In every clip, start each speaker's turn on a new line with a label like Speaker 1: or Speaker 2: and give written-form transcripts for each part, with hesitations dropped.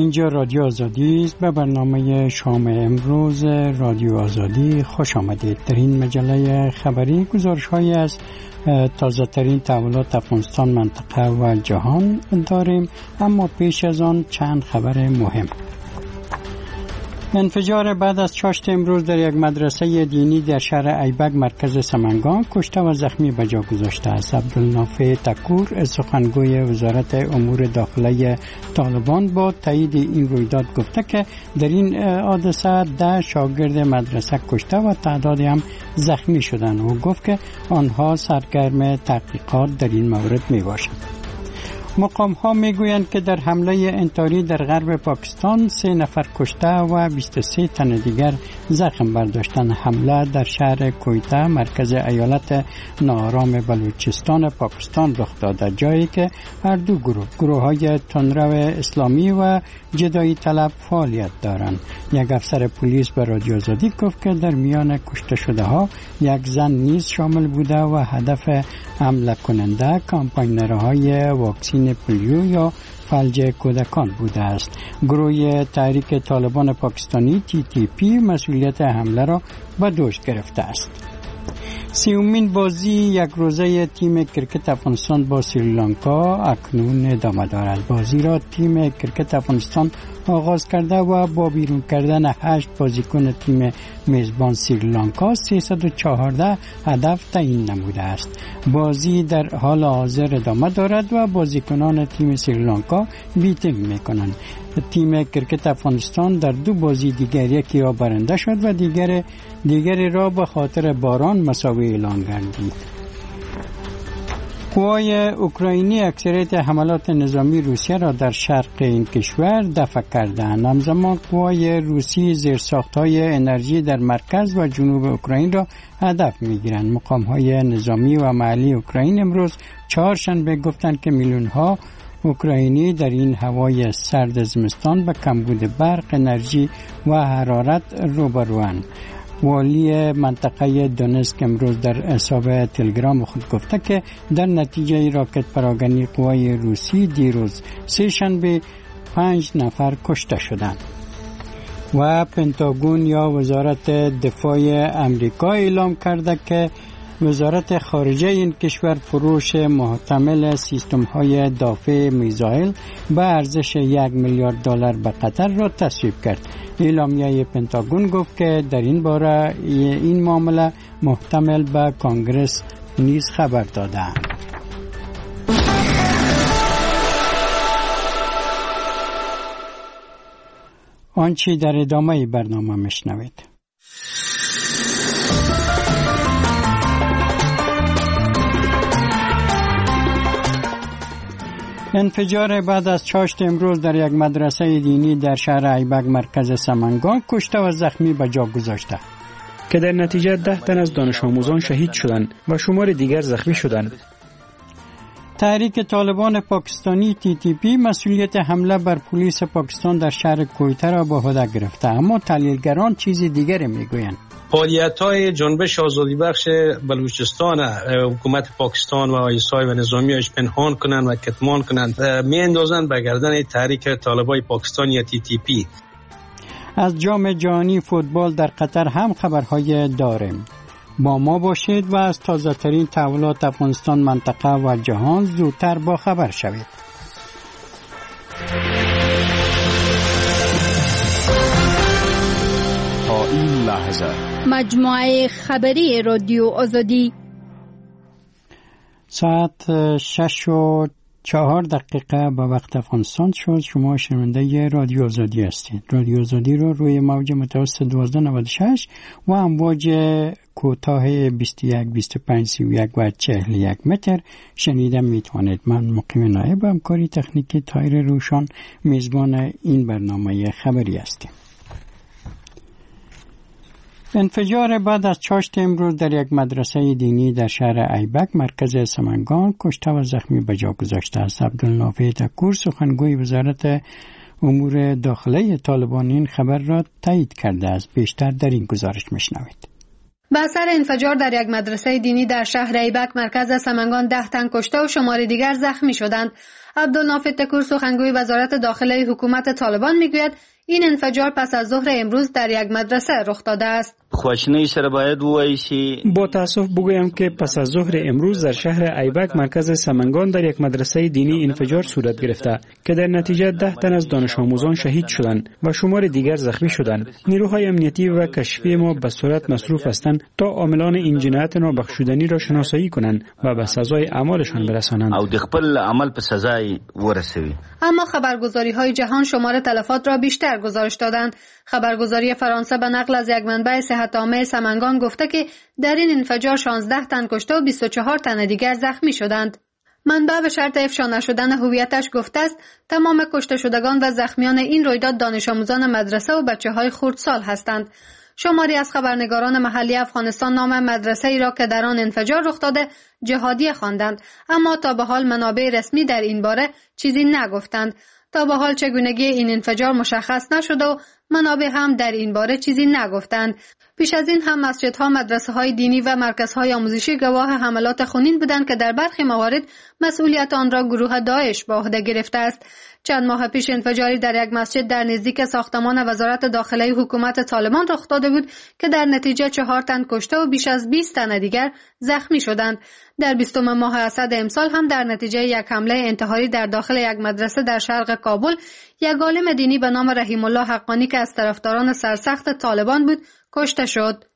Speaker 1: اینجا رادیو آزادی است. به برنامه شام امروز رادیو آزادی خوش آمدید. در این مجله خبری گزارش‌هایی از تازه ترین تحولات افغانستان، منطقه و جهان داریم، اما پیش از آن چند خبر مهم. انفجار بعد از چاشت امروز در یک مدرسه دینی در شهر ایبک مرکز سمنگان کشته و زخمی به جا گذاشته است. عبدالنافع تکور سخنگوی وزارت امور داخلی طالبان با تایید این رویداد گفته که در این حادثه 10 شاگرد مدرسه کشته و تعدادی هم زخمی شدند. او گفت که آنها سرگرم تحقیقات در این مورد می باشند. مقام ها می گویند که در حمله انتحاری در غرب پاکستان 3 نفر کشته و 23 تن دیگر زخم برداشتند. حمله در شهر کویته مرکز ایالت ناآرام بلوچستان پاکستان رخ داده، جایی که هر دو گروه های تندرو اسلامی و جدایی طلب فعالیت دارند. یک افسر پلیس به رادیو آزادی گفت که در میان کشته شده ها یک زن نیز شامل بوده و هدف حمله کننده کامپاینرهای واکسین پولیو یا فلج کودکان بوده است. گروه تحریک طالبان پاکستانی TTP مسئولیت حمله را به دوش گرفته است. 30مین بازی یک روزه تیم کرکت افغانستان با سریلانکا اکنون ادامه دارد. بازی را تیم کرکت افغانستان آغاز کرده و با بیرون کردن 8 بازیکن تیم میزبان سریلانکا 314 هدف تعیین نموده است. بازی در حال حاضر ادامه دارد و بازیکنان تیم سریلانکا بیتینگ میکنند. تیم کرکت افغانستان در 2 بازی دیگر، یکی را برنده شد و دیگری را به خاطر باران مساوی اعلام گردید. قوای اوکراینی اکثریت حملات نظامی روسیه را در شرق این کشور دفع کردند. همزمان قوای روسی زیرساخت‌های انرژی در مرکز و جنوب اوکراین را هدف می‌گیرند. مقام‌های نظامی و محلی اوکراین امروز چهارشنبه گفتند که میلیون‌ها اوکراینی در این هوای سرد زمستان به کمبود برق، انرژی و حرارت روبروند. والی منطقه دونسک امروز در حساب تلگرام خود گفته که در نتیجه راکت پراکنی قوای روسی دیروز سه‌شنبه 5 نفر کشته شدند. و پنتاگون یا وزارت دفاع امریکا اعلام کرده که وزارت خارجه این کشور فروش محتمل سیستم‌های دفاع میزایل به ارزش $1 میلیارد به قطر را تصویب کرد. اعلامیه پنتاگون گفت که در این باره این معامله محتمل به کنگره نیز خبر دادند. آنچه در ادامه برنامه میشنوید. انفجار بعد از چاشت امروز در یک مدرسه دینی در شهر ایبک مرکز سمنگان کشته و زخمی به جا گذاشته
Speaker 2: که در نتیجه 10 تن از دانش آموزان شهید شدند و شمار دیگر زخمی شدند.
Speaker 1: تحریک طالبان پاکستانی TTP مسئولیت حمله بر پلیس پاکستان در شهر کویته را به عهده گرفته، اما تحلیلگران چیز دیگری میگویند.
Speaker 3: فعالیت‌های جنبش آزادی بخش بلوچستان حکومت پاکستان و آیسای و نظامی‌اش پنهان کنند و کتمان کنند می‌اندازند به گردن تحریک طالبان پاکستان یا TTP.
Speaker 1: از جام جهانی فوتبال در قطر هم خبرهای داریم. با ما باشید و از تازه ترین تحولات افغانستان، منطقه و جهان زودتر با خبر شوید.
Speaker 4: تا این لحظه
Speaker 5: مجموعه خبری رادیو آزادی
Speaker 1: ساعت 6:04 به وقت افغانستان شد. شما شنونده رادیو آزادی هستید. رادیو آزادی رو روی موج متوسط 1296 و امواج کوتاه 21 25 31 و 41 متر شنیده میتوانید. من مقیم نایب همکاری تکنیکی طاهر روشان میزبان این برنامه خبری هستیم. انفجار بعد از چاشت امروز در یک مدرسه دینی در شهر ایبک مرکز سمنگان کشته و زخمی به جا گذاشته است. عبدالنافع تکور سخنگوی وزارت امور داخلی طالبان این خبر را تایید کرده است. بیشتر در این گزارش میشنوید.
Speaker 4: به اثر انفجار در یک مدرسه دینی در شهر ایبک مرکز سمنگان 10 تن کشته و شمار دیگر زخمی شدند. عبدالنافع تکور سخنگوی وزارت داخله حکومت طالبان میگوید این انفجار پس از ظهر امروز در یک مدرسه رخ داده است.
Speaker 2: با تاسف بگویم که پس از ظهر امروز در شهر ایبک مرکز سمنگان در یک مدرسه دینی انفجار صورت گرفته که در نتیجه 10 تن از دانش آموزان شهید شدند و شمار دیگر زخمی شدند. نیروهای امنیتی و کشفی ما به صورت مصروف هستند تا عاملان این جنایت نابخشودنی را شناسایی کنند و به سزای اعمالشان برسانند.
Speaker 6: او د خپل عمل په سزای ورسوي.
Speaker 4: اما خبرگزاری‌های جهان شمار تلفات را بیشتر گزارش دادند. خبرگزاری فرانسه به نقل از یک منبع صحت عامه سمنگان گفته که در این انفجار 16 تن کشته و 24 تن دیگر زخمی شدند. منبع به شرط افشا نشدن هویتش گفته است تمام کشته شدگان و زخمیان این رویداد دانش آموزان مدرسه و بچه‌های خردسال هستند. شماری از خبرنگاران محلی افغانستان نام مدرسه ای را که در آن انفجار رخ داده جهادیه خواندند، اما تا به حال منابع رسمی در این باره چیزی نگفتند. تا به حال چگونگی این انفجار مشخص نشده و منابع هم در این باره چیزی نگفتند. پیش از این هم مسجدها، مدرسه‌های دینی و مرکزهای آموزشی گواه حملات خونین بودند که در برخی موارد مسئولیت آن را گروه داعش به عهده گرفته است. چند ماه پیش انفجاری در یک مسجد در نزدیک ساختمان وزارت داخله حکومت طالبان رخ داده بود که در نتیجه 4 تن کشته و بیش از 20 تن دیگر زخمی شدند. در 20 ماه اسد امسال هم در نتیجه یک حمله انتحاری در داخل یک مدرسه در شرق کابل یک عالم دینی به نام رحیم الله حقانی که از طرفداران سرسخت طالبان بود کشته شد.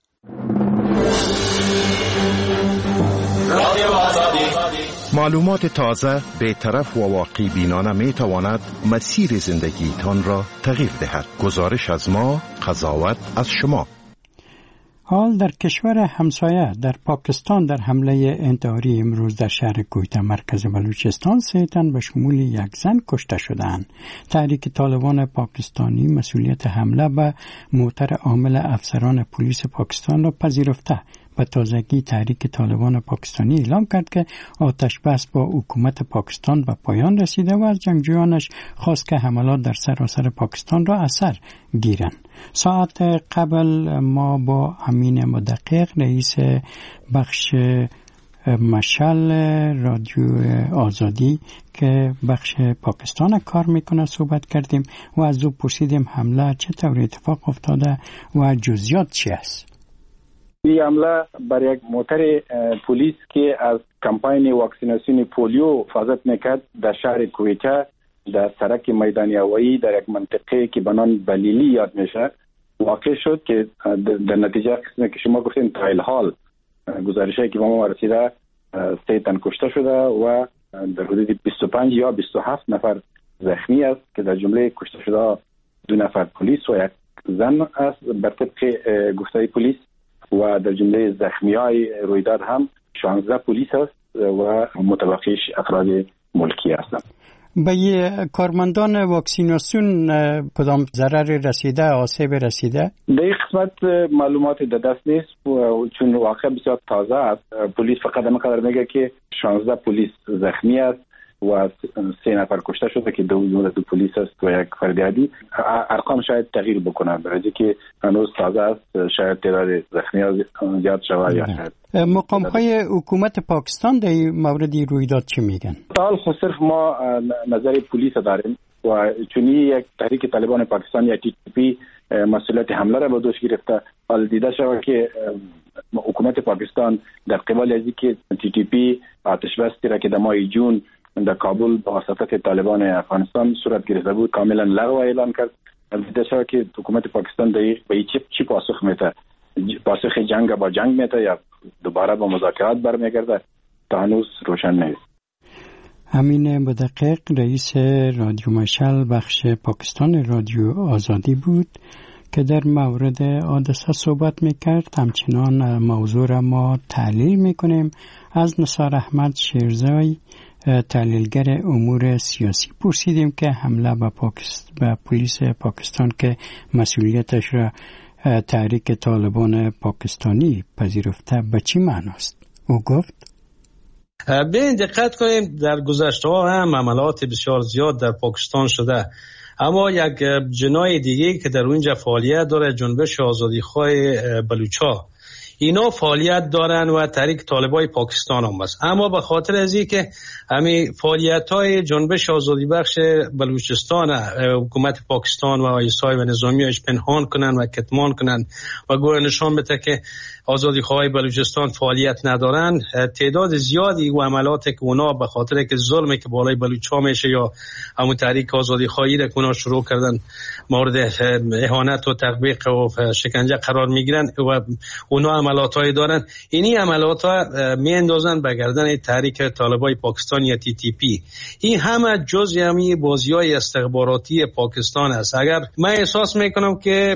Speaker 7: معلومات تازه، بی‌طرف و واقعی بینانه می تواند مسیر زندگیتان را تغییر دهد. گزارش از ما، قضاوت از شما.
Speaker 1: حال در کشور همسایه در پاکستان در حمله انتحاری امروز در شهر کویته مرکز بلوچستان 3 تن به شمول یک زن کشته شدند. تحریک طالبان پاکستانی مسئولیت حمله به موتر عامل افسران پلیس پاکستان را پذیرفته. به تازگی تحریک طالبان پاکستانی اعلام کرد که آتش بس با حکومت پاکستان به پایان رسیده و از جنگجویانش خواست که حملات در سراسر پاکستان را اثر گیرند. ساعت قبل ما با امین مدقق رئیس بخش مشعل رادیو آزادی که بخش پاکستان کار میکنه صحبت کردیم و از او پرسیدیم حمله چطور اتفاق افتاده و جزئیات چی است.
Speaker 8: این حمله بر یک موتر پلیس که از کمپاین واکسیناسیون پولیو حفاظت میکرد در شهر کویته در سرک میدان هوایی در یک منطقه که به نام بلیلی یاد میشه واقع شد که در نتیجه قسمی که شما گفتین تا الحال گزارشی که به ما رسیده 3 تن کشته شده و در حدود 25 یا 27 نفر زخمی است که در جمله کشته شده 2 نفر پلیس و یک زن است بر طبق گفته پلیس و در جمله زخمیای رویداد هم 16 پلیس است و متبقیش افراد ملکی هستند.
Speaker 1: به کارمندان واکسیناسیون کدام ضرر رسیده، آسیب رسیده؟
Speaker 8: در این قسمت معلومات در دست نیست چون واقع بسیار تازه است. پلیس فقط همینقدر میگه که 16 پلیس زخمی است و 3 نفر کشته شده که 2 پلیس است و یک فرد عادی. ارقام شاید تغییر بکنه برای که هنوز تازه است، شاید تعداد زخمی‌ها زیاد شود یا شاید.
Speaker 1: مقام‌های حکومت پاکستان در مورد رویداد چی میگن؟
Speaker 8: حال خود صرف ما نظر پلیس داریم و چون یک تحریک طالبان پاکستان یا TTP مسئولیت حمله را به دوش گرفته. حال دیده شود که حکومت پاکستان در قبال از اینکه TTP آتش بستی را که در ماه جون در کابل با واسطه طالبان افغانستان صورت گرفته بود کاملا لغو اعلان کرد. دیده شود که حکومت پاکستان به چی پاسخ میده؟ پاسخ جنگ با جنگ میده یا دوباره با مذاکرات برمیگرده؟ تا هنوز روشن نیست.
Speaker 1: امین مدقق رئیس رادیو مشعل بخش پاکستان رادیو آزادی بود که در مورد حادثه صحبت میکرد. همچنان موضوع را ما تحلیل میکنیم. از نثار احمد شیرزای تحلیلگر امور سیاسی پرسیدیم که حمله به پلیس پاکستان که مسئولیتش را تحریک طالبان پاکستانی پذیرفته به چی معناست؟ او گفت
Speaker 3: بیاین دقت کنیم در گذشته ها هم عملات بسیار زیاد در پاکستان شده، اما یک جنای دیگه که در اونجا فعالیت داره جنبش آزادیخواه بلوچا. اینا فعالیت دارن و تحریک طالبای پاکستان هم است. اما به خاطر از اینکه همین فعالیت‌های جنبش آزادی بخش بلوچستان حکومت پاکستان و آیسای و نظامی‌اش پنهان کنن و کتمان کنن و گویا نشان بده که آزادی خواهای بلوچستان فعالیت ندارن، تعداد زیادی و عملاتی که اونا به خاطر که ظلمی که بالای بلوچ‌ها میشه یا همون تحریک آزادی خواهی را که اونا شروع کردن مورد اهانت و تطبیق و شکنجه قرار میگیرن و اونا عملات‌های دارن، اینی عملات‌ها میاندازن به گردن تحریک طالبای پاکستان یا TTP. این همه جزء همین بازی‌های استخباراتی پاکستان است. اگر من احساس میکنم که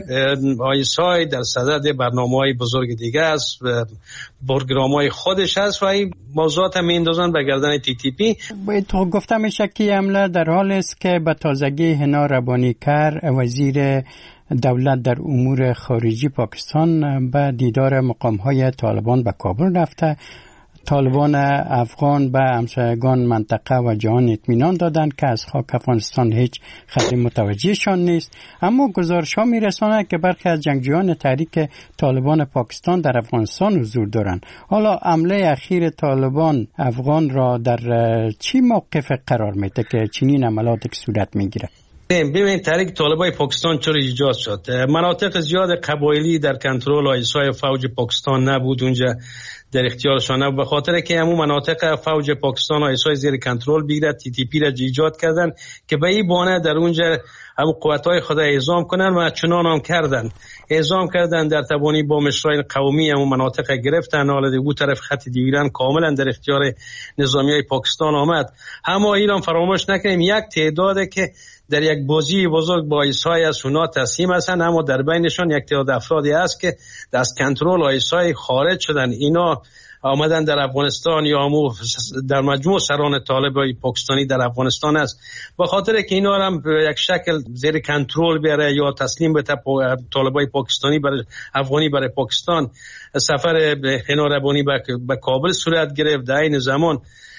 Speaker 3: آیسای در صدد برنامه‌های بزرگ دیگه است، پروگرام‌های خودش هست و این موضوعات میاندازن به گردن TTP.
Speaker 1: تو گفتم میشه که حمله در حال است که به تازگی حنا ربانیکر وزیر دولت در امور خارجی پاکستان به دیدار مقام‌های طالبان به کابل رفته. طالبان افغان به همسایگان منطقه و جهان اطمینان دادند که از خاک افغانستان هیچ خطری متوجهشان نیست، اما گزارش‌ها می‌رساند که برخی از جنگجویان تحریک طالبان پاکستان در افغانستان حضور دارند. حالا حمله اخیر طالبان افغان را در چی موقف قرار میده که چنین عملاتی صورت میگیره؟
Speaker 3: ببین تحریک طالبای پاکستان چرا ایجاد شد؟ مناطق زیاد قبایلی در کنترل آیسای فوج پاکستان نبود، اونجا در اختیارشان نبود، به خاطر که همون مناطق فوج پاکستان آیسای زیر کنترل بگیرد TTP را ایجاد کردن که به این بانه در اونجا همون قوت‌های خود اعزام کنن و چنان هم کردن. اعزام کردن در تبانی با مشرای قومی همون مناطق گرفتن، حالا دو طرف خط دیگران کاملا در اختیار نظامیای پاکستان آمد. اما ایران فراموش نکنیم یک تعداده که در یک بازی بزرگ با آیسای از اونا تسلیم هستن، اما در بینشان یک تعداد افرادی هست که از کنترل آیسای خارج شدن. اینا آمدن در افغانستان یا در مجموع سران طالبای پاکستانی در افغانستان است، به خاطر که اینا هم یک شکل زیر کنترل بیاره یا تسلیم به طالبای پاکستانی برای افغانی برای پاکستان. سفر حنا ربانی به کابل صورت گرفت. در این زمان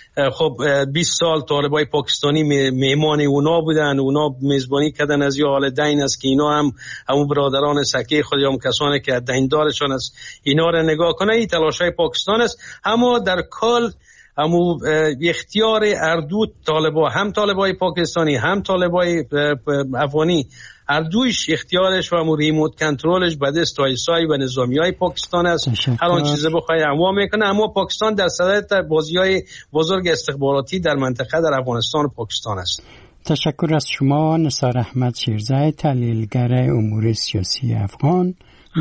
Speaker 3: خب 20 سال طالبای پاکستانی میهمان اونا بودن، اونا میزبانی کردن از یه حال دین است که اینا هم همون برادران سکی خود هم کسانی که دیندارشان است اینا را نگاه کنه. این تلاشای پاکستان است، اما در کل همون اختیار اردو طالبا، هم طالبای پاکستانی هم طالبای افغانی، هر دویش اختیارش و ریموت کنترلش به دست آیسای و نظامیای پاکستان است. هر آن چیزی بخوای انواع میکنه، اما پاکستان در صدد بازی‌های بزرگ استخباراتی در منطقه در افغانستان و پاکستان است.
Speaker 1: تشکر از شما نثار احمد شیرزای، تحلیلگر امور سیاسی افغان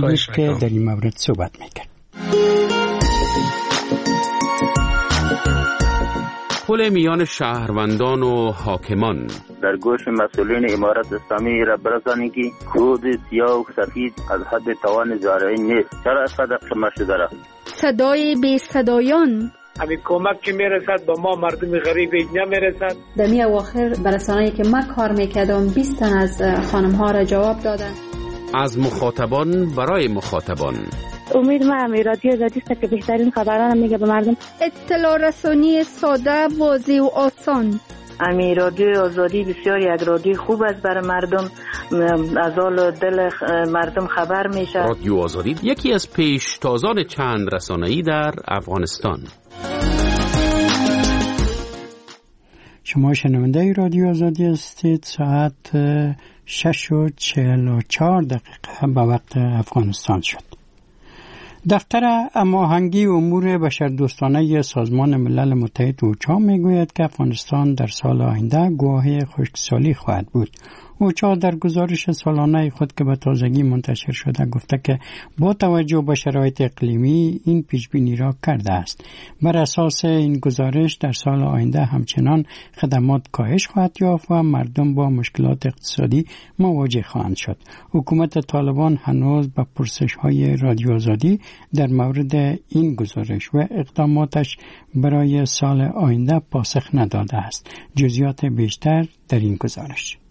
Speaker 1: که در این مورد صحبت میکرد.
Speaker 9: پل میان شهروندان و حاکمان
Speaker 10: در گوش مسئولین امارت اسلامی را برسانید که کود سیاه و سفید از حد توان زارعی نیست. چرا صدق شما شده را؟
Speaker 5: صدای بی صدایان
Speaker 11: همین کمک که میرسد با ما مردم غریب نمیرسد.
Speaker 4: در می اواخر برسانه‌ای که من کار میکردم 20 تن از خانم ها را جواب دادن.
Speaker 9: از مخاطبان برای مخاطبان.
Speaker 12: امید من رادیو آزادی است که بهترین خبران میگه به مردم.
Speaker 5: اطلاع رسانی ساده، واضح و آسان.
Speaker 12: امی رادیو آزادی بسیار یک رادیو خوب است برای مردم، از حال دل مردم خبر میشه.
Speaker 9: رادیو آزادی یکی از پیشتازان چند رسانه‌ای در افغانستان.
Speaker 1: شما شنونده رادیو آزادی هستید. ساعت 6:44 به وقت افغانستان شد. دفتر هماهنگی امور بشردوستانه سازمان ملل متحد اوچا میگوید که افغانستان در سال آینده گواهی خشکسالی خواهد بود. اوچا در گزارش سالانه خود که به تازگی منتشر شده گفته که با توجه به شرایط اقلیمی این پیشبینی را کرده است. بر اساس این گزارش در سال آینده همچنان خدمات کاهش خواهد یافت و مردم با مشکلات اقتصادی مواجه خواهند شد. حکومت طالبان هنوز به پرسش‌های رادیو آزادی در مورد این گزارش و اقداماتش برای سال آینده پاسخ نداده است. جزئیات بیشتر در این گزارش.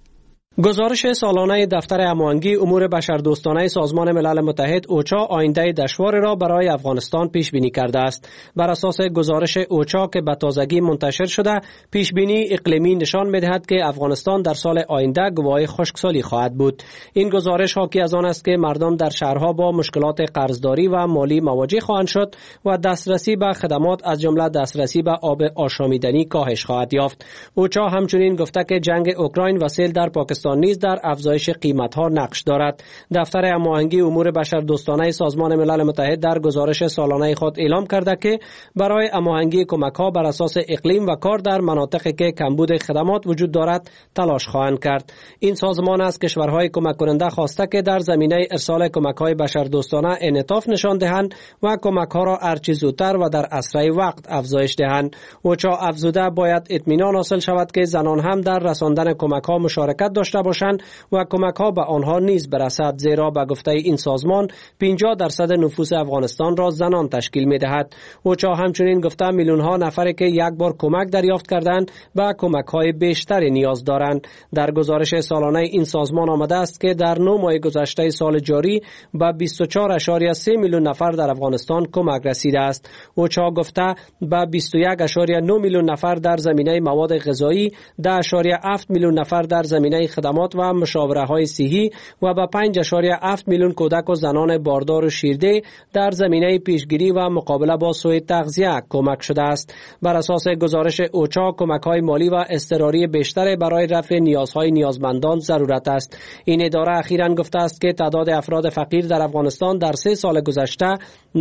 Speaker 13: گزارش سالانه دفتر هماهنگی امور بشردوستانه سازمان ملل متحد اوچا آینده دشوار را برای افغانستان پیش بینی کرده است. بر اساس گزارش اوچا که به تازگی منتشر شده، پیش بینی اقلیمی نشان می‌دهد که افغانستان در سال آینده گواه خشکسالی خواهد بود. این گزارش حاکی از آن است که مردم در شهرها با مشکلات قرضداری و مالی مواجه خواهند شد و دسترسی به خدمات از جمله دسترسی به آب آشامیدنی کاهش خواهد یافت. اوچا همچنین گفته که جنگ اوکراین و سیل در پاکستان نیز در افزایش قیمت‌ها نقش دارد. دفتر هماهنگی امور بشردوستانه سازمان ملل متحد در گزارش سالانه خود اعلام کرده که برای هماهنگی کمک‌ها بر اساس اقلیم و کار در مناطقی که کمبود خدمات وجود دارد تلاش خواهند کرد. این سازمان از کشورهای کمک کننده خواسته که در زمینه ارسال کمک‌های بشردوستانه انعطاف نشان دهند و کمک‌ها را هرچه زودتر و در اسرع وقت افزایش دهند. اوچا افزوده باید اطمینان حاصل شود که زنان هم در رساندن کمک‌ها مشارکت داشته باشند و کمک‌ها به آنها نیز برسد، زیرا به گفته این سازمان 50% نفوس افغانستان را زنان تشکیل می‌دهد. اوچا همچنین گفته میلیون‌ها نفری که یک بار کمک دریافت کردند به کمک‌های بیشتری نیاز دارند. در گزارش سالانه این سازمان آمده است که در 9 ماه گذشته سال جاری به 24.3 میلیون نفر در افغانستان کمک رسیده است. اوچا گفته به 21.9 میلیون نفر در زمینه مواد غذایی، 10.7 میلیون نفر در زمینه خدمات و مشاوره‌های صحی و به 5.7 میلیون کودک و زنان باردار و شیرده در زمینه پیشگیری و مقابله با سوء تغذیه کمک شده است. بر اساس گزارش اوچا کمک‌های مالی و اضطراری بیشتر برای رفع نیازهای نیازمندان ضرورت است. این اداره اخیراً گفته است که تعداد افراد فقیر در افغانستان در 3 سال گذشته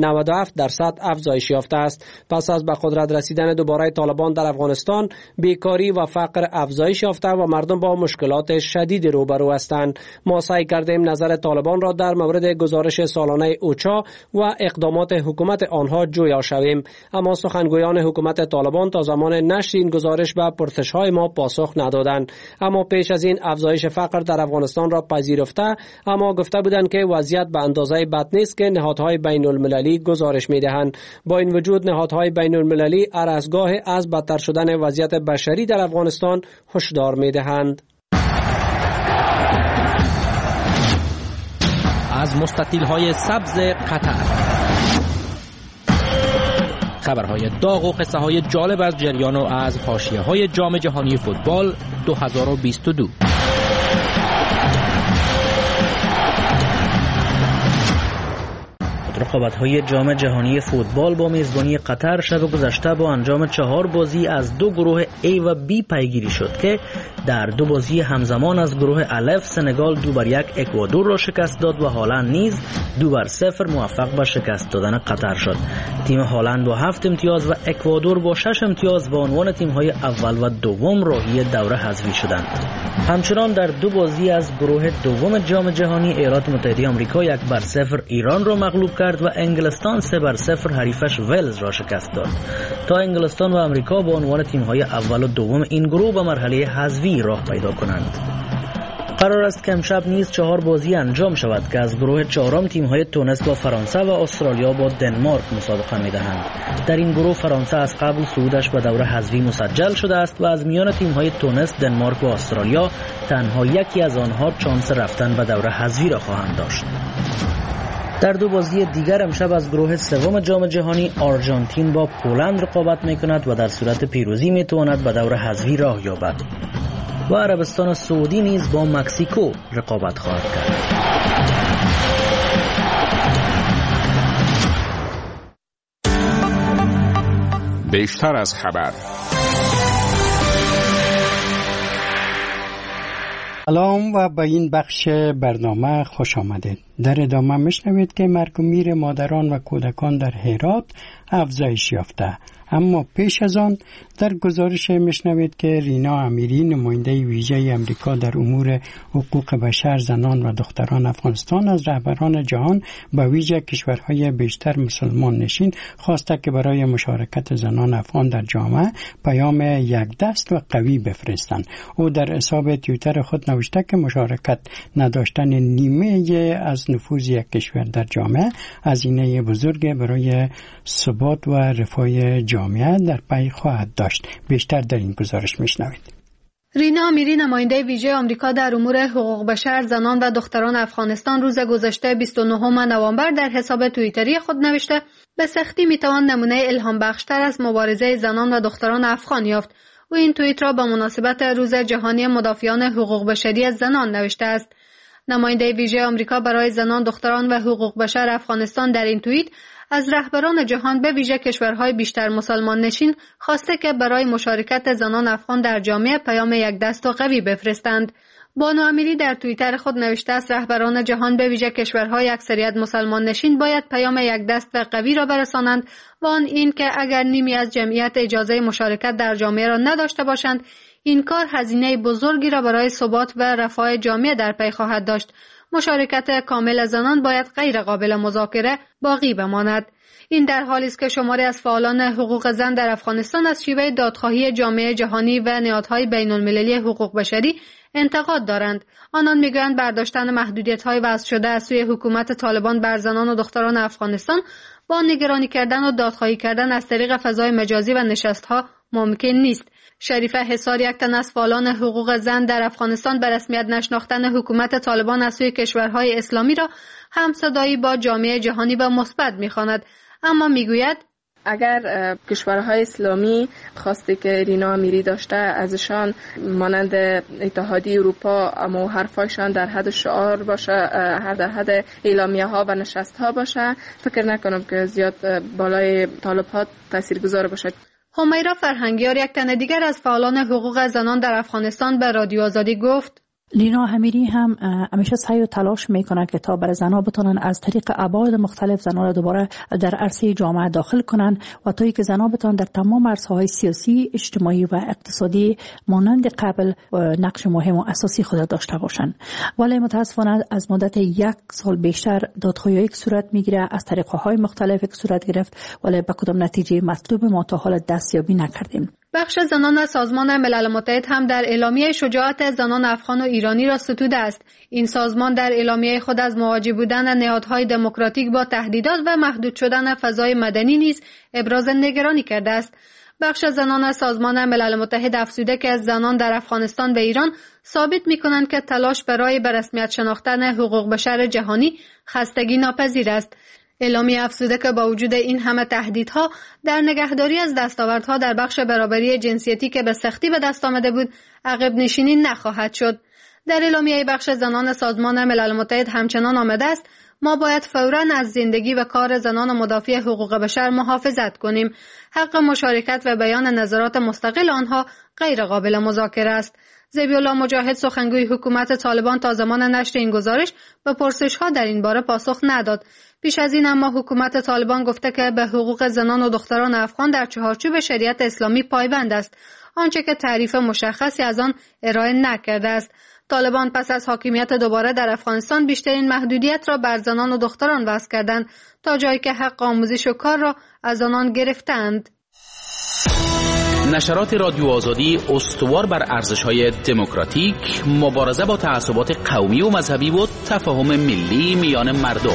Speaker 13: 97% افزایش یافته است. پس از به قدرت رسیدن دوباره طالبان در افغانستان، بیکاری و فقر افزایش یافته و مردم با مشکلات شدید روبرو هستند. ما سعی کردیم نظر طالبان را در مورد گزارش سالانه اوچا و اقدامات حکومت آنها جویا شویم، اما سخنگویان حکومت طالبان تا زمان نشر این گزارش به پرسش‌های ما پاسخ ندادند. اما پیش از این افزایش فقر در افغانستان را پذیرفته، اما گفته بودند که وضعیت به اندازه بد نیست که نهادهای بین‌المللی گزارش می‌دهند. با این وجود نهادهای بین‌المللی هر از گاه از بدتر شدن وضعیت بشری در افغانستان هشدار می‌دهند.
Speaker 14: از مستطیل‌های سبز قطر، خبرهای داغ و قصه‌های جالب از جریان و از حاشیه‌های جام جهانی فوتبال 2022.
Speaker 15: رقابت‌های جام جهانی فوتبال با میزبانی قطر شب گذشته با انجام 4 بازی از 2 گروه A و B پیگیری شد که در 2 بازی همزمان از گروه الف سنگال 2-1 اکوادور را شکست داد و هالند نیز 2-0 موفق به شکست دادن قطر شد. تیم هالند با 7 امتیاز و اکوادور با 6 امتیاز به عنوان تیم‌های اول و دوم راهی دوره حذفی شدند. همچنان در 2 بازی از گروه دوم جام جهانی ایالات متحده آمریکا 1-0 ایران را مغلوب کرد و انگلستان 3-0 حریفش ولز را شکست داد. تا انگلستان و آمریکا با عنوان تیم‌های اول و دوم این گروه به مرحله حذفی راه پیدا کنند. قرار است که امشب نیز 4 بازی انجام شود که از گروه چهارم تیم‌های تونس با فرانسه و استرالیا با دنمارک مسابقه می‌دهند. در این گروه فرانسه از قبل صعودش به دوره حذفی مسجل شده است و از میان تیم‌های تونس، دنمارک و استرالیا تنها یکی از آنها شانس رفتن به دوره حذفی را خواهند داشت. در 2 بازی دیگر امشب از گروه سوم جام جهانی آرژانتین با پولند رقابت می‌کند و در صورت پیروزی می‌تواند به دوره حذفی راه یابد. و عربستان سعودی نیز با مکزیکو رقابت خواهد کرد.
Speaker 16: بیشتر از خبر.
Speaker 1: سلام و به این بخش برنامه خوش آمدید. در ادامه میشنوید که مرگ و میر مادران و کودکان در هرات افزایش یافته. اما پیش از آن در گزارش میشنوید که رینا امیری، نماینده ویژه امریکا در امور حقوق بشر، زنان و دختران افغانستان، از رهبران جهان به ویژه کشورهای بیشتر مسلمان نشین خواسته که برای مشارکت زنان افغان در جامعه پیام یک دست و قوی بفرستند. او در حساب توییتر خود نوشته که مشارکت نداشتن نیمه از نفوذ یک کشور در جامعه هزینه بزرگ برای ثبات و رفاه جامعه در پی خواهد داشت. بیشتر در این گزارش میشنوید.
Speaker 4: رینا امیری نماینده ویژه آمریکا در امور حقوق بشر، زنان و دختران افغانستان روز گذشته 29 نوامبر در حساب توییتری خود نوشته به سختی میتوان نمونه الهام بخشتر از مبارزه زنان و دختران افغان یافت. او این توییت را به مناسبت روز جهانی مدافعان حقوق بشری زنان نوشته است. نماینده ویژه آمریکا برای زنان، دختران و حقوق بشر افغانستان در این توییت از رهبران جهان به ویژه کشورهای بیشتر مسلمان نشین خواسته که برای مشارکت زنان افغان در جامعه پیام یک دست و قوی بفرستند. بانو امیری در توییتر خود نوشته است رهبران جهان به ویژه کشورهای اکثریت مسلمان نشین باید پیام یک دست و قوی را برسانند و آن این که اگر نیمی از جمعیت اجازه مشارکت در جامعه را نداشته باشند، این کار هزینه بزرگی را برای ثبات و رفاه جامعه در پی خواهد داشت. مشارکت کامل زنان باید غیر قابل مذاکره باقی بماند. این در حالی است که شماری از فعالان حقوق زن در افغانستان از شیوه دادخواهی جامعه جهانی و نهادهای بین المللی حقوق بشری انتقاد دارند. آنان میگویند برداشتن محدودیت‌های وضع شده از سوی حکومت طالبان بر زنان و دختران افغانستان با نگرانی کردن و دادخواهی کردن از طریق فضای مجازی و نشست‌ها ممکن نیست. شریفه حصار، یک تن از فعالان حقوق زن در افغانستان، به رسمیت نشناختن حکومت طالبان از سوی کشورهای اسلامی را همصدایی با جامعه جهانی و مثبت می‌خواند، اما میگوید
Speaker 17: اگر کشورهای اسلامی خواسته که رینا امیری داشته ازشان مانند اتحادیه اروپا اما حرفایشان در حد شعار باشه، در حد اعلامیه ها و نشست ها باشه، فکر نکنم که زیاد بالای طالبات تاثیرگذار باشد.
Speaker 4: همیرا فرهنگیار، یک تن دیگر از فعالان حقوق زنان در افغانستان، به رادیو آزادی گفت
Speaker 18: لینا امیری هم همیشه سعی و تلاش میکنه که تا برای زنها بتونن از طریق ابعاد مختلف زنها را دوباره در عرصه جامعه داخل کنن و تا اینکه زنها بتونن در تمام عرصه‌های سیاسی، اجتماعی و اقتصادی مانند قبل نقش مهم و اساسی خود داشته باشن. ولی متاسفانه از مدت 1 سال بیشتر دادخواهی یک صورت میگیره، از طریق‌های مختلف یک صورت گرفت، ولی به کدام نتیجه مطلوب ما تا حالا دستیابی نکردیم.
Speaker 4: بخش زنان سازمان ملل متحد هم در اعلامیه شجاعت زنان افغان و ایرانی را ستوده است. این سازمان در اعلامیه خود از مواجه بودن نهادهای دموکراتیک با تهدیدات و محدود شدن فضای مدنی نیز ابراز نگرانی کرده است. بخش زنان سازمان ملل متحد افزوده که زنان در افغانستان و ایران ثابت می‌کنند که تلاش برای به رسمیت شناختن حقوق بشر جهانی خستگی ناپذیر است. اعلامیه افزوده که با وجود این همه تهدیدها در نگهداری از دستاوردها در بخش برابری جنسیتی که به سختی به دست آمده بود عقب نشینی نخواهد شد. در اعلامیه بخش زنان سازمان ملل متحد همچنان آمده است ما باید فوراً از زندگی و کار زنان مدافع حقوق بشر محافظت کنیم. حق مشارکت و بیان نظرات مستقل آنها غیر قابل مذاکره است. ذبیح الله مجاهد، سخنگوی حکومت طالبان، تا زمان نشر این گزارش به پرسش‌ها در این باره پاسخ نداد. پیش از این اما حکومت طالبان گفته که به حقوق زنان و دختران افغان در چهارچوب شریعت اسلامی پایبند است، آنچه که تعریف مشخصی از آن ارائه نکرده است. طالبان پس از حاکمیت دوباره در افغانستان بیشترین محدودیت را بر زنان و دختران وضع کردند، تا جایی که حق آموزش و کار را از آنان گرفتند.
Speaker 14: نشرات رادیو آزادی استوار بر ارزش‌های دموکراتیک، مبارزه با تعصبات قومی و مذهبی و تفاهم ملی میان مردم.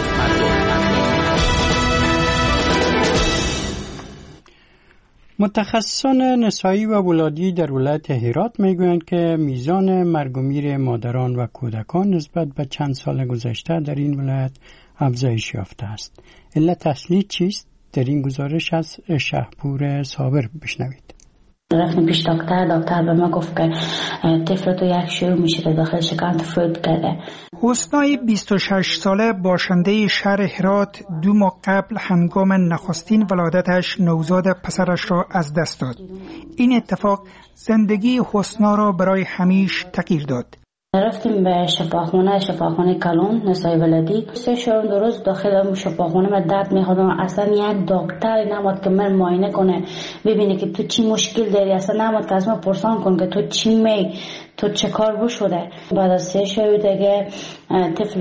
Speaker 1: متخصصان نسایی و ولادی در ولایت هرات میگویند که میزان مرگ و میر مادران و کودکان نسبت به چند سال گذشته در این ولایت افزایش یافته است. علت اصلی چیست؟ در این گزارش از شهپور صابر بشنوید.
Speaker 19: رفتیم پیش دکتر به ما گفت که طفل تو یک شیوع میشه داخل شکم فوت کرده.
Speaker 20: حسنای 26 ساله باشنده شهر هرات 2 ماه قبل هنگام نخستین ولادتش نوزاد پسرش را از دست داد. این اتفاق زندگی حسنا را برای همیشه تغییر داد.
Speaker 19: رفتیم به شفاخانه کلون نسای ولادی. 3 روز داخل شفاخانه من درد می‌خوردم. اصلا یک دکتر نماد که من معاینه کنه ببینه که تو چی مشکل داری، اصلا نماد که از من پرسان کن که تو چی تو چه کار بشوده. بعد از 3 دیگه طفل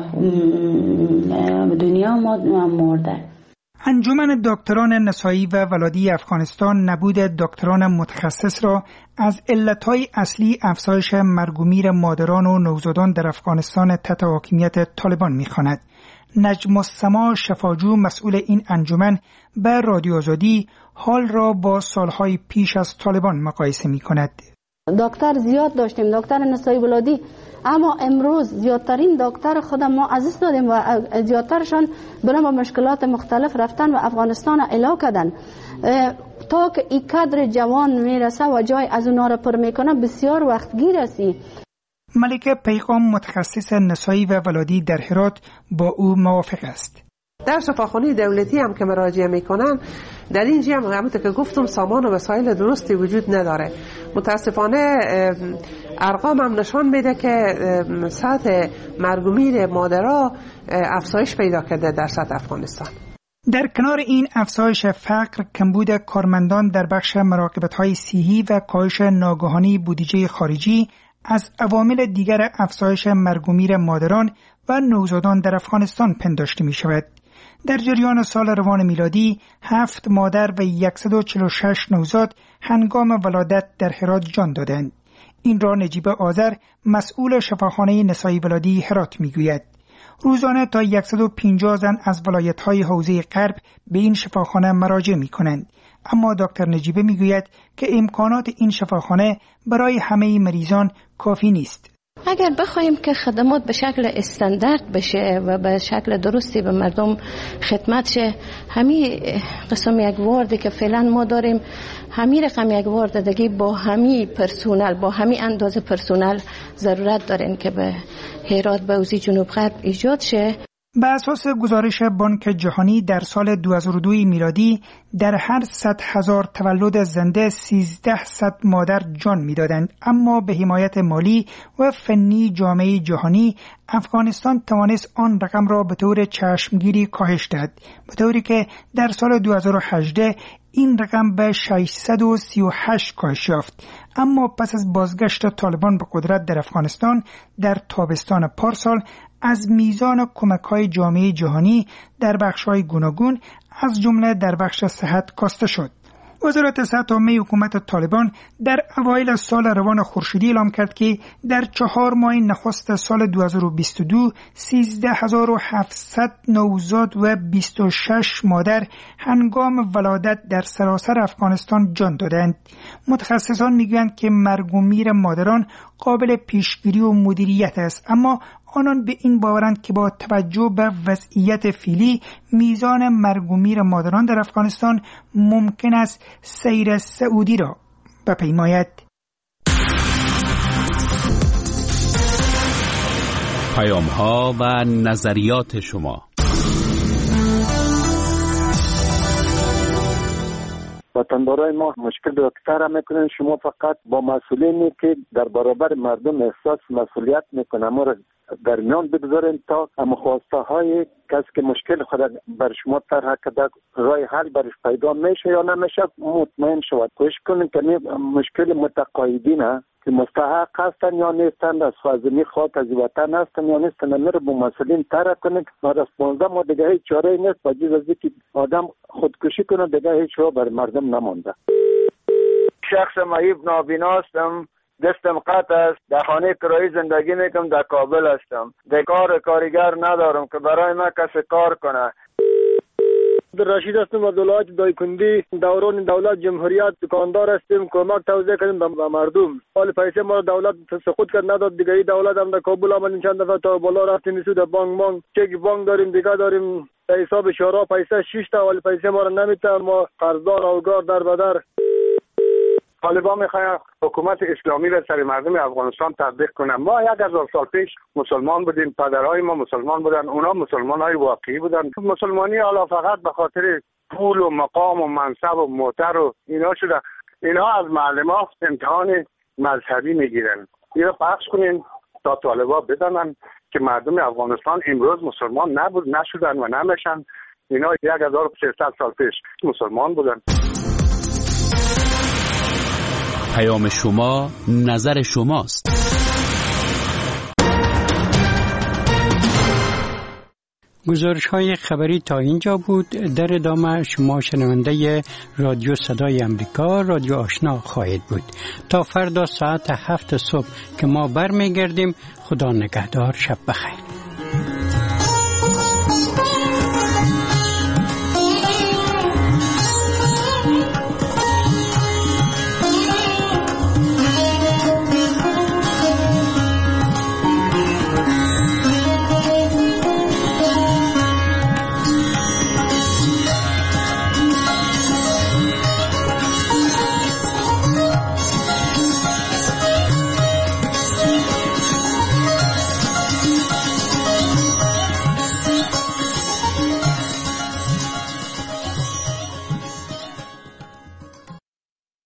Speaker 19: دنیا مرده.
Speaker 20: انجمن دکتران نسایی و ولادی افغانستان نبود دکتران متخصص را از علتهای اصلی افزایش مرگ و میر مادران و نوزادان در افغانستان تحت حاکمیت طالبان می‌خواند. نجم السما شفاجو مسئول این انجمن به رادیو آزادی حال را با سالهای پیش از طالبان مقایسه می‌کند.
Speaker 21: دکتر زیاد داشتیم، دکتر نسایی ولادی، اما امروز زیادترین دکتر خود ما از دست دادیم و زیادترشان برای با مشکلات مختلف رفتن و افغانستان اعلا کردن. تا که این کادر جوان میرسه و جای از اونا را پر میکنه بسیار وقت گیر است.
Speaker 20: ملکه پیغام متخصص نسایی و ولادی در هرات با او موافق است.
Speaker 22: در شفاخانه دولتی هم که مراجعه میکنن در اینجا هم همونطور که گفتم سامان و وسایل درستی وجود نداره. متاسفانه ارقام هم نشان میده که سطح مرگ و میر مادرها افزایش پیدا کرده در سطح افغانستان.
Speaker 20: در کنار این افزایش فقر، کمبود کارمندان در بخش مراقبت‌های صحی و کاهش ناگهانی بودجه خارجی از عوامل دیگر افزایش مرگ و میر مادران و نوزادان در افغانستان پنداشته می شود. در جریان سال روان میلادی 7 مادر و 146 نوزاد هنگام ولادت در هرات جان دادند. این را نجیب آذر مسئول شفاخانه نسایی ولادی هرات می گوید. روزانه تا 150 زن از ولایت‌های حوزه غرب به این شفاخانه مراجعه می کنند. اما دکتر نجیبه می گوید که امکانات این شفاخانه برای همه مریضان کافی نیست.
Speaker 23: اگر بخوایم که خدمات به شکل استاندارد بشه و به شکل درستی به مردم خدمت شه، همین قسم یک واردی که فعلا ما داریم، همین رقم یک واردگی با همین پرسونل، با همین اندازه پرسونل ضرورت داریم که به هرات به اوزی جنوب غرب ایجاد شه.
Speaker 20: به اساس گزارش بانک جهانی در سال 2002 میلادی در هر 100,000 تولد زنده 1300 مادر جان میدادند، اما به حمایت مالی و فنی جامعه جهانی افغانستان توانست آن رقم را به طور چشمگیری کاهش دهد، به طوری که در سال 2018 این رقم به 638 کاهش یافت. اما پس از بازگشت طالبان به قدرت در افغانستان در تابستان پارسال از میزان کمک‌های جامعه جهانی در بخش‌های گوناگون از جمله در بخش صحت کاسته شد. وزارت صحت عامه حکومت طالبان در اوایل سال روان خورشیدی اعلام کرد که در 4 ماه نخست سال 2022 13700 نوزاد و 26 مادر هنگام ولادت در سراسر افغانستان جان دادند. متخصصان میگویند که مرگ و میر مادران قابل پیشگیری و مدیریت است، اما آنان به این باورند که با توجه به وضعیت فعلی میزان مرگ و میر مادران در افغانستان ممکن است سیر سعودی را بپیماید.
Speaker 9: پیام‌ها و نظریات شما.
Speaker 8: وطندارای ما مشکل رو اکثر میکنن. شما فقط با مسئولینی که در برابر مردم احساس مسئولیت میکنن ما را در میان بگذارین تا خواسته های کسی که مشکل خود بر شما طرح کرده راه حل برش پیدا میشه یا نمیشه مطمئن شود. کوشش کنین که مشکل متقاعدین که مستحق هستن یا نیستن، از فاضلی خاک از وطن هستن یا نیستن، میره با مسئولین طرح کنن. بعد از 15 ماه دیگه هیچ چاره نیست، با جز از اینکه آدم خودکشی کنه دیگه هیچ راه بر مردم نمانده.
Speaker 24: شخص معیب نابینا هستم، دستم قطع است، در خانه کرایی زندگی میکنم، در کابل هستم، در کارگر ندارم که برای من کسی کار کنه.
Speaker 25: رشید هستم از ولایت دایکندی. دوران دولت جمهوریت دکاندار هستیم، کمک توزیع کردیم به مردم. حال پیسه ما دولت سقوط کرد نداد دیگه. دولت هم در کابل آمدیم چند دفعه تا بالا رفتیم سود بانک چک بانک داریم دیگه داریم در حساب شورا پیسه 6 تا ولی پیسه ما رو نمیتن، ما قرضدار اوگار در بدر.
Speaker 24: طالبان میخواین حکومت اسلامی را سر مردم افغانستان تطبیق کنن. ما 1000 سال پیش مسلمان بودیم، پدرهای ما مسلمان بودن، اونا مسلمانای واقعی بودن. مسلمانی حالا فقط به خاطر پول و مقام و منصب و موتر و اینا شده. اینا از معلم‌ها امتحان مذهبی میگیرن. اینو پخش کنین تا طالبان بدانن که مردم افغانستان امروز مسلمان نشدن و نمیشن. اینا 1300 سال پیش مسلمان بودن.
Speaker 9: پیام شما، نظر شماست.
Speaker 1: گزارش‌های خبری تا اینجا بود. در ادامه شما شنونده رادیو صدای امریکا، رادیو آشنا خواهید بود. تا فردا ساعت 7 صبح که ما برمیگردیم. خدا نگهدار، شب بخیر.